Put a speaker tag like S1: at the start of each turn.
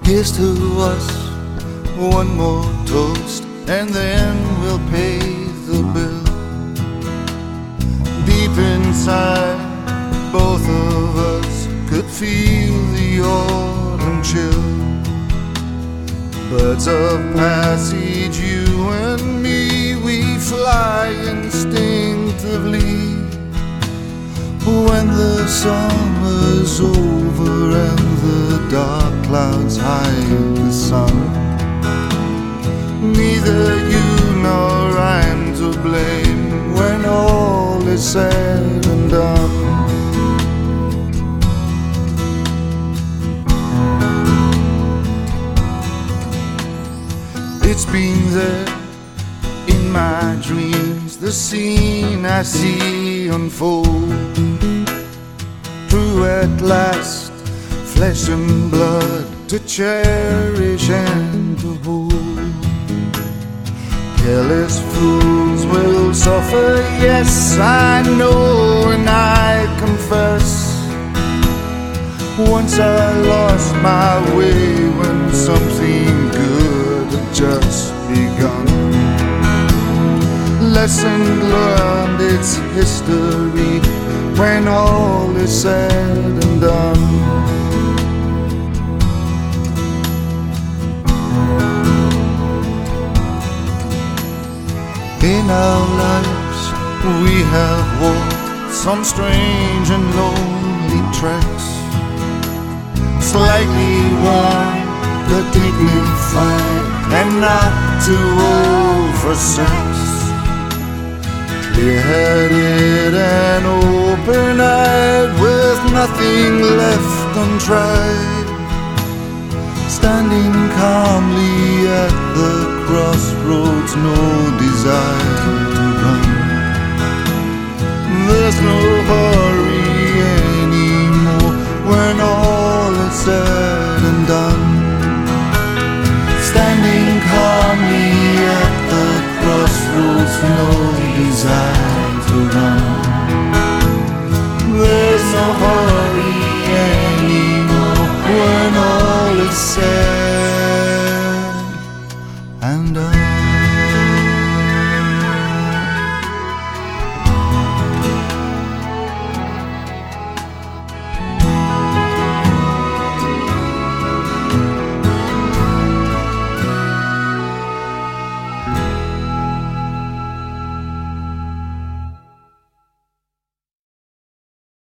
S1: Here's to us, one more toast, and then we'll pay the bill. Deep inside, both of us could feel the autumn chill. Birds of passage, you and me, we fly instinctively. When the summer's over and the dark clouds hide the sun, neither you nor I'm to blame when all is said and done. It's been there in my dreams, the scene I see unfold. True at last, flesh and blood to cherish and to hold. Careless fools will suffer, yes, I know and I confess. Once I lost my way when something good had just begun. Lesson learned, it's history when all is said and done. In our lives we have walked some strange and lonely tracks, slightly worn but dignified and not too old for sex. Clear-headed and open-eyed with nothing left untried, standing calmly at the crossroads, no desire